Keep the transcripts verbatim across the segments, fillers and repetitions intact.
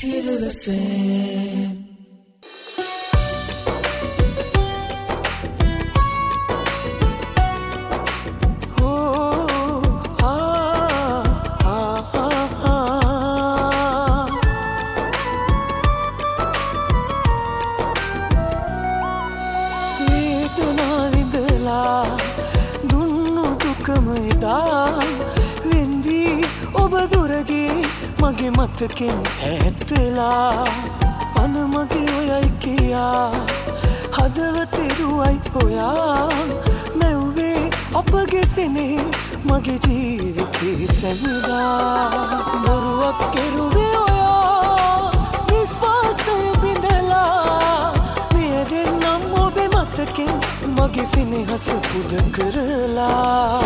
Hiru F M. මගේ මතකෙන් ඈත් වෙලා පන මගේ ඔයයි කියා හදවතේ රුවයි ඔයා නැව්වේ අපගේ සෙනේ මගේ ජීවිතේ සැමදා බොරුවක් කෙරුවේ ඔයා විශ්වාසය බිඳලා මේ දෙන්නම් ඔබේ මතකෙන් මගේ සෙනෙහස පුද කරලා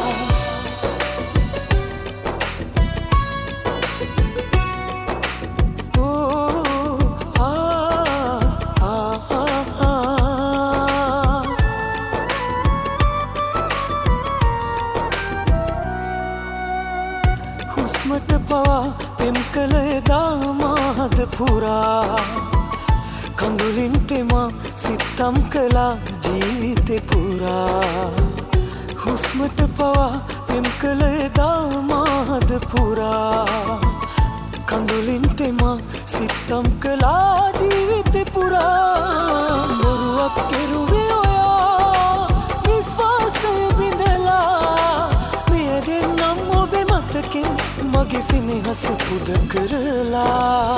හුස්මට පවා පෙම් කළ එදා මාද පුරා කඳුලින් තෙමා සිත්තම් කළා ජීවිතේ පුරා හුස්මට පවා පෙම් කළ එදා මාද පුරා කඳුලින් තෙමා සිත්තම් කළා ජීවිතේ පුරා බොරුවක් කෙරුවේ ඔයා විශ්වාසය බිඳලා මේ දෙන්නම් ඔබේ මතකෙන් මගේ සෙනෙහස පුද කරලා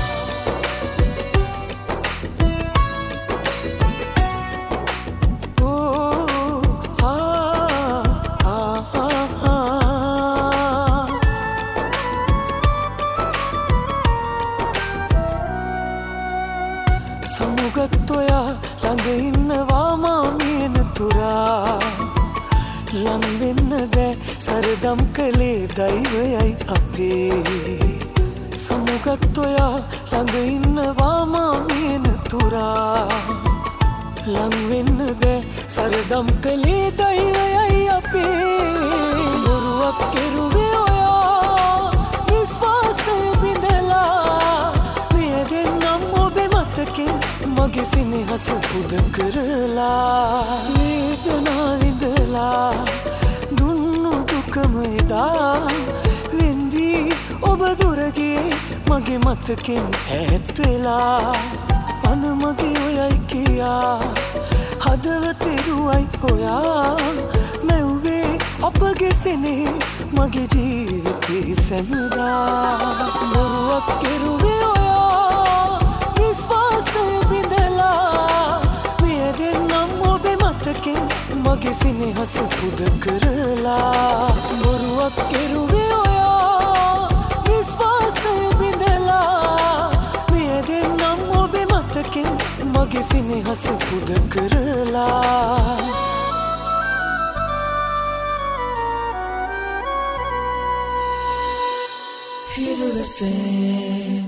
සමුගත් ඔයා ළඟ ඉන්නවා මා මියන තුරා ලං වෙන්න බෑ සරදම් කළේ දෛවයයි අපේ සමුගත් ඔයා ළඟ ඉන්නවා මා මියන තුරා ලං වෙන්න බෑ සරදම් කළේ දෛවයයි අපේ බොරුවක් කෙරුවේ ඔයා විශ්වාසය බිඳලා මේ දෙන්නම් ඔබේ මතකෙන් මගේ සෙනෙහස පුද කරලා වේදනා විඳලා දුන්නු දුකම එදා වෙන්වී ඔබ දුරගේ මගේ මතකෙන් ඈත් වෙලා පන මගේ ඔයයි කියා හදවතේ රුවයි ඔයා නැව්වේ අපගේ සෙනේ මගේ ජීවිතේ සැමදා බොරුවක් කෙරුවේ ඔයා විශ්වාසය බිඳලා මේ දෙන්නම් ඔබේ මතකෙන් මගේ සෙනෙහස පුද කරලා බොරුවක් කෙරුවේ ඔයා විශ්වාසය බිඳලා මේ දෙන්නම් ඔබේ මතකෙන් මගේ සෙනෙහස පුද කරලා Hiru F M.